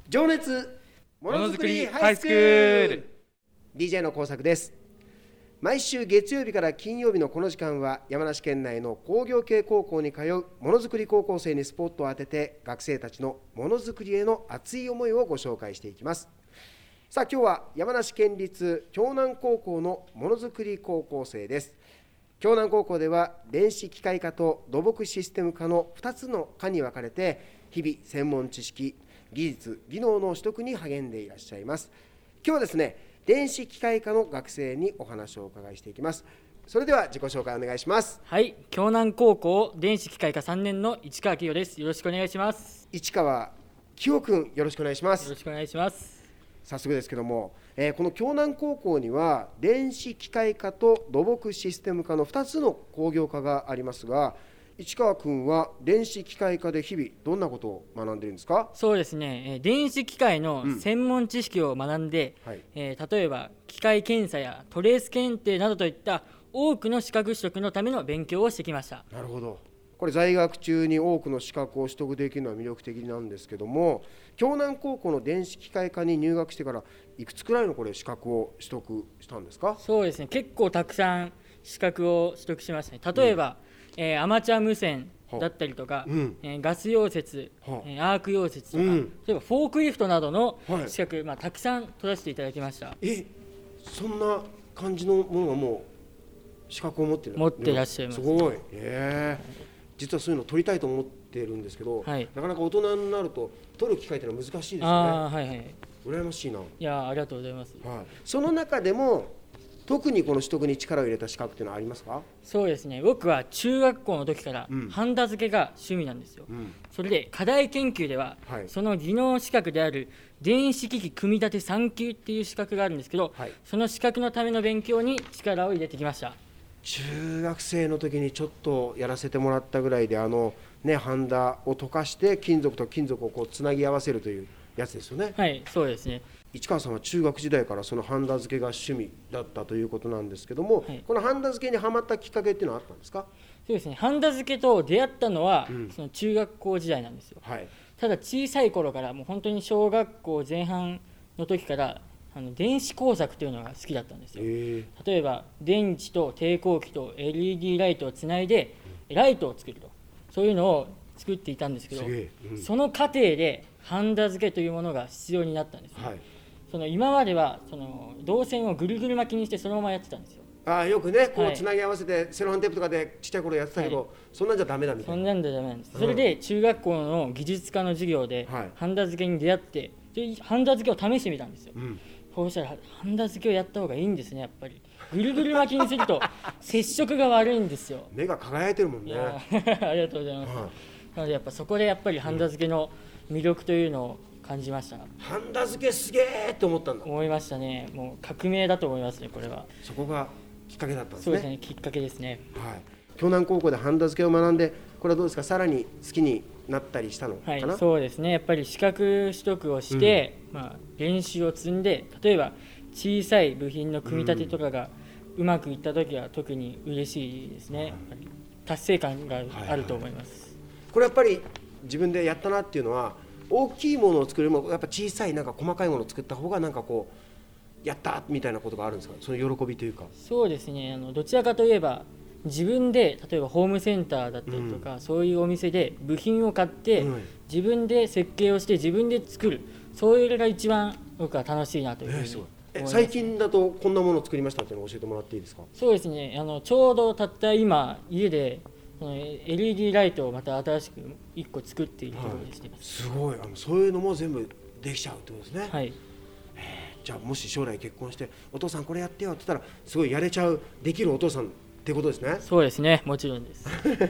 情熱ものづくりハイスクール DJ の工作です。毎週月曜日から金曜日のこの時間は山梨県内の工業系高校に通うものづくり高校生にスポットを当てて学生たちのものづくりへの熱い思いをご紹介していきます。さあ今日は山梨県立京南高校のものづくり高校生です。京南高校では電子機械科と土木システム科の2つの科に分かれて日々専門知識技術技能の取得に励んでいらっしゃいます。今日はですね、電子機械科の学生にお話をお伺いしていきます。それでは自己紹介お願いします。 はい、京南高校電子機械科3年の市川清です。よろしくお願いします。 市川清くん、よろしくお願いします。 よろしくお願いします。 早速ですけども、この京南高校には電子機械科と土木システム科の2つの工業科がありますが、市川君は電子機械科で日々どんなことを学んでいるんですか？ そうですね、電子機械の専門知識を学んで、例えば機械検査やトレース検定などといった多くの資格取得のための勉強をしてきました。 なるほど。これ在学中に多くの資格を取得できるのは魅力的なんですけども、京南高校の電子機械科に入学してからいくつくらいのこれ資格を取得したんですか？ そうですね、結構たくさん資格を取得しましたね。例えば、アマチュア無線だったりとか、ガス溶接、アーク溶接とか、例えばフォークリフトなどの資格、たくさん取らせていただきました。 そんな感じのものがもう資格を持っていらっしゃいます。 すごい。実はそういうの取りたいと思ってるんですけど、なかなか大人になると取る機会ってのは難しいですよね。羨ましいな。 いや、ありがとうございます。 その中でも特にこの取得に力を入れた資格っていうのはありますか？ そうですね、僕は中学校の時からハンダ付けが趣味なんですよ。それで課題研究では、その技能資格である電子機器組み立て3級っていう資格があるんですけど、その資格のための勉強に力を入れてきました。 中学生の時にちょっとやらせてもらったぐらいで、ハンダを溶かして金属と金属をこうつなぎ合わせるというやつですよね。 はい、そうですね。 市川さんは中学時代からそのハンダ付けが趣味だったということなんですけども、このハンダ付けにはまったきっかけっていうのはあったんですか？ そうですね、ハンダ付けと出会ったのは、その中学校時代なんですよ。ただ小さい頃からもう本当に小学校前半の時から電子工作というのが好きだったんですよ。例えば電池と抵抗器と LED ライトをつないでライトを作ると、そういうのを作っていたんですけど、その過程でハンダ付けというものが必要になったんですね。今までは導線をぐるぐる巻きにしてそのままやってたんですよ。 よくね、こうつなぎ合わせてセロハンテープとかでちっちゃい頃やってたけど、そんなんじゃダメだみたいな。 そんなんじゃダメなんです。それで中学校の技術科の授業でハンダ付けに出会って、ハンダ付けを試してみたんですよ。そうしたらハンダ付けをやった方がいいんですね。やっぱりぐるぐる巻きにすると接触が悪いんですよ。 目が輝いてるもんね。 ありがとうございます。なのでそこでやっぱりハンダ付けの魅力というのを感じました。 ハンダ付けすげーって思ったんだ。 思いましたね。もう革命だと思いますね、これは。 そこがきっかけだったんですね。 そうですね、きっかけですね。 京南高校でハンダ付けを学んで、これはどうですか、さらに好きになったりしたのかな？ そうですね、やっぱり資格取得をして、練習を積んで、例えば小さい部品の組み立てとかがうまくいった時は特に嬉しいですね。やっぱり達成感があると思います。 これやっぱり自分でやったなっていうのは、大きいものを作るよりもやっぱ小さいなんか細かいものを作った方がなんかこうやったみたいなことがあるんですか？その喜びというか。 そうですね、どちらかといえば自分で例えばホームセンターだったりとか、そういうお店で部品を買って、自分で設計をして自分で作る、そういうのが一番僕は楽しいなというふうに思います。 最近だとこんなものを作りましたっていうのを教えてもらっていいですか？ そうですね、ちょうどたった今家でLED ライトをまた新しく1個作っているところでしています。 すごい。そういうのも全部できちゃうってことですね。 はい。 じゃあもし将来結婚してお父さんこれやってよって言ったらすごいやれちゃう、できるお父さんってことですね。 そうですね、もちろんです。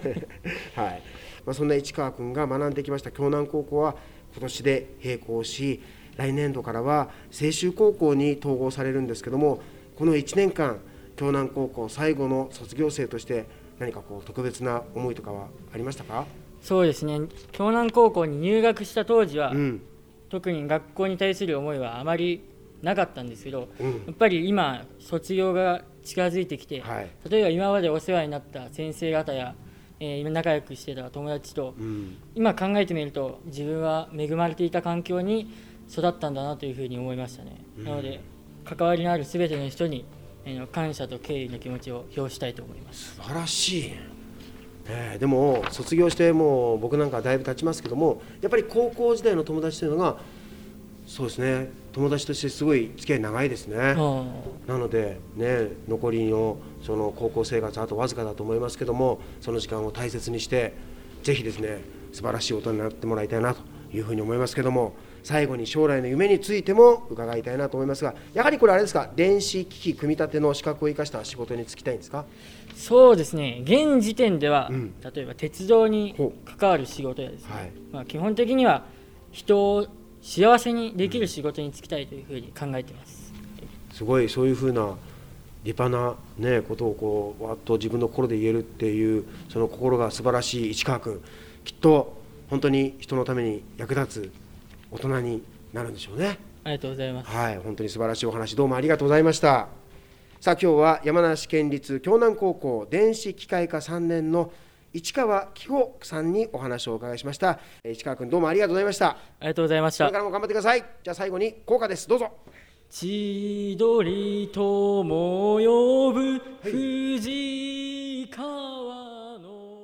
そんな市川君が学んできました京南高校は今年で閉校し、来年度からは青州高校に統合されるんですけども、この1年間京南高校最後の卒業生として何かこう特別な思いとかはありましたか？ そうですね、京南高校に入学した当時は、特に学校に対する思いはあまりなかったんですけど、やっぱり今卒業が近づいてきて、例えば今までお世話になった先生方や、今仲良くしてた友達と、今考えてみると自分は恵まれていた環境に育ったんだなというふうに思いましたね。なので関わりのあるすべての人に感謝と敬意の気持ちを表したいと思います。 素晴らしい。でも卒業してもう僕なんかだいぶ経ちますけども、やっぱり高校時代の友達というのがそうですね、友達としてすごい付き合い長いですね。なのでね、残りのその高校生活あとわずかだと思いますけども、その時間を大切にしてぜひですね、素晴らしい大人になってもらいたいなというふうに思いますけども、最後に将来の夢についても伺いたいなと思いますが、やはりこれあれですか、電子機器組み立ての資格を生かした仕事に就きたいんですか？ そうですね、現時点では、例えば鉄道に関わる仕事やですね、基本的には人を幸せにできる仕事に就きたいというふうに考えています。 すごいそういうふうな立派な、ね、ことをこうわっと自分の心で言えるっていうその心が素晴らしい市川君、きっと本当に人のために役立つ大人になるんでしょうね。 ありがとうございます。 本当に素晴らしいお話どうもありがとうございました。さあ今日は山梨県立京南高校電子機械科3年の市川紀穂さんにお話をお伺いしました。市川君どうもありがとうございました。 ありがとうございました。 これからも頑張ってください。じゃあ最後に校歌です、どうぞ。 千鳥とも呼ぶ富士川の、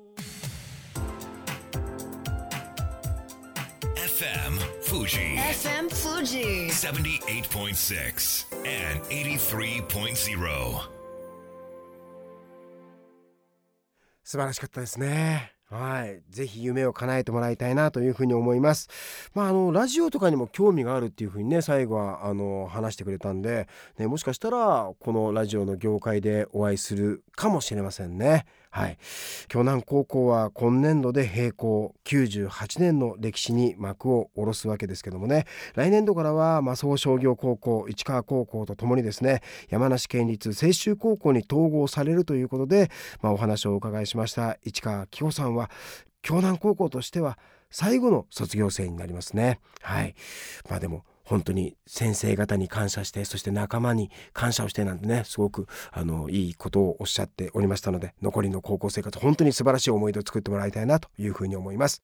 FM Fuji FM Fuji 78.6 and 83.0。 素晴らしかったですね。ぜひ夢を叶えてもらいたいなというふうに思います。ラジオとかにも興味があるっていうふうにね、最後は話してくれたんで、もしかしたらこのラジオの業界でお会いするかもしれませんね。京南高校は今年度で閉校98年の歴史に幕を下ろすわけですけどもね、来年度からは増尾商業高校、市川高校とともにですね、山梨県立青州高校に統合されるということで、お話をお伺いしました市川紀穂さんは京南高校としては最後の卒業生になりますね。でも本当に先生方に感謝して、そして仲間に感謝をしてなんてね、すごくいいことをおっしゃっておりましたので、残りの高校生活本当に素晴らしい思い出を作ってもらいたいなというふうに思います。